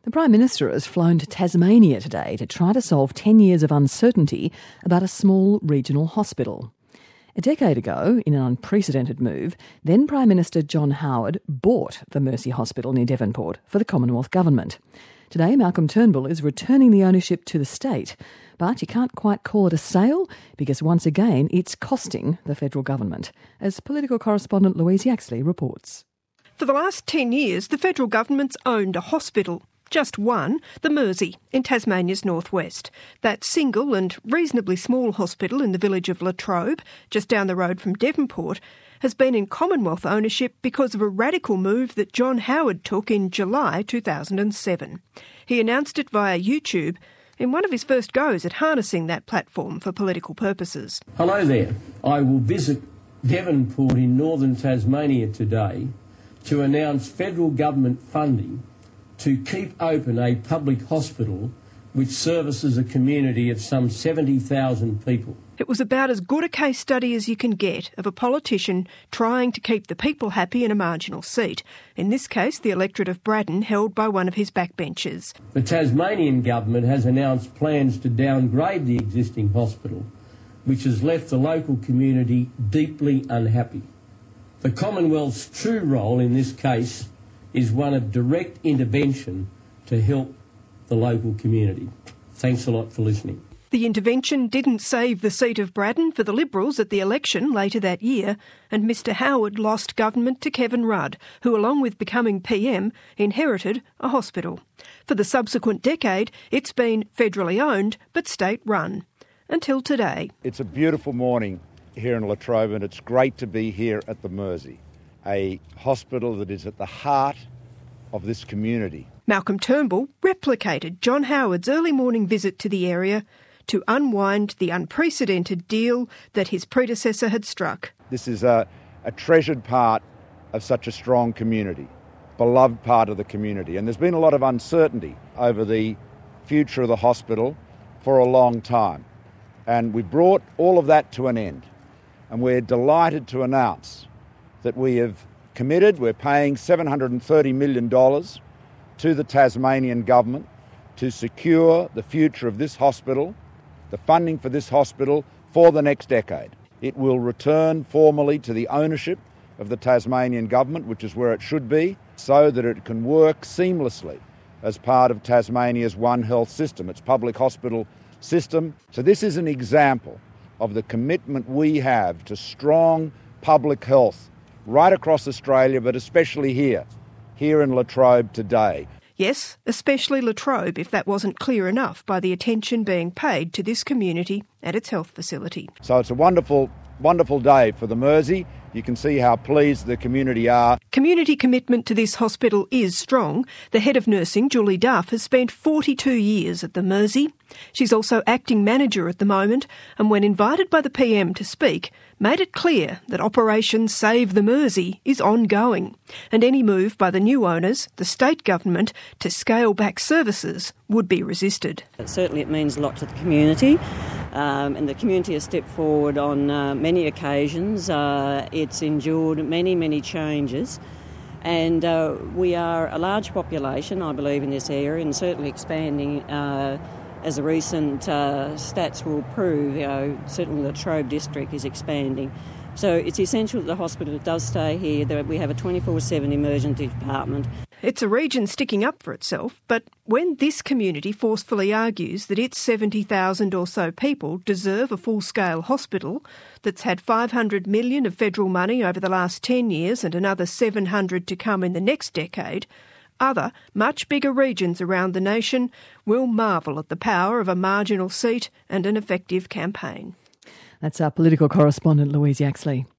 The Prime Minister has flown to Tasmania today to try to solve 10 years of uncertainty about a small regional hospital. A decade ago, in an unprecedented move, then Prime Minister John Howard bought the Mercy Hospital near Devonport for the Commonwealth Government. Today, Malcolm Turnbull is returning the ownership to the state, but you can't quite call it a sale because once again it's costing the federal government, as political correspondent Louise Yaxley reports. For the last 10 years, the federal government's owned a hospital. Just one, the Mersey, in Tasmania's northwest. That single and reasonably small hospital in the village of Latrobe, just down the road from Devonport, has been in Commonwealth ownership because of a radical move that John Howard took in July 2007. He announced it via YouTube in one of his first goes at harnessing that platform for political purposes. Hello there. I will visit Devonport in northern Tasmania today to announce federal government funding to keep open a public hospital which services a community of some 70,000 people. It was about as good a case study as you can get of a politician trying to keep the people happy in a marginal seat. In this case, the electorate of Braddon, held by one of his backbenchers. The Tasmanian government has announced plans to downgrade the existing hospital, which has left the local community deeply unhappy. The Commonwealth's true role in this case is one of direct intervention to help the local community. Thanks a lot for listening. The intervention didn't save the seat of Braddon for the Liberals at the election later that year, and Mr Howard lost government to Kevin Rudd, who, along with becoming PM, inherited a hospital. For the subsequent decade, it's been federally owned but state-run. Until today. It's a beautiful morning here in Latrobe, and it's great to be here at the Mersey, a hospital that is at the heart of this community. Malcolm Turnbull replicated John Howard's early morning visit to the area to unwind the unprecedented deal that his predecessor had struck. This is a treasured part of such a strong community, beloved part of the community, and there's been a lot of uncertainty over the future of the hospital for a long time. And we brought all of that to an end, and we're delighted to announce that we have committed, we're paying $730 million to the Tasmanian government to secure the future of this hospital, the funding for this hospital for the next decade. It will return formally to the ownership of the Tasmanian government, which is where it should be, so that it can work seamlessly as part of Tasmania's One Health system, its public hospital system. So this is an example of the commitment we have to strong public health right across Australia, but especially here in Latrobe today. Yes, especially Latrobe, if that wasn't clear enough by the attention being paid to this community and its health facility. So it's a wonderful, wonderful day for the Mersey. You can see how pleased the community are. Community commitment to this hospital is strong. The head of nursing, Julie Duff, has spent 42 years at the Mersey. She's also acting manager at the moment, and when invited by the PM to speak, made it clear that Operation Save the Mersey is ongoing, and any move by the new owners, the state government, to scale back services would be resisted. Certainly it means a lot to the community, and the community has stepped forward on many occasions. It's endured many changes, and we are a large population, I believe, in this area, and certainly expanding. As the recent stats will prove, certainly the Latrobe district is expanding. So it's essential that the hospital does stay here, that we have a 24/7 emergency department. It's a region sticking up for itself, but when this community forcefully argues that its 70,000 or so people deserve a full-scale hospital that's had $500 million of federal money over the last 10 years and another $700 to come in the next decade, other, much bigger regions around the nation will marvel at the power of a marginal seat and an effective campaign. That's our political correspondent Louise Yaxley.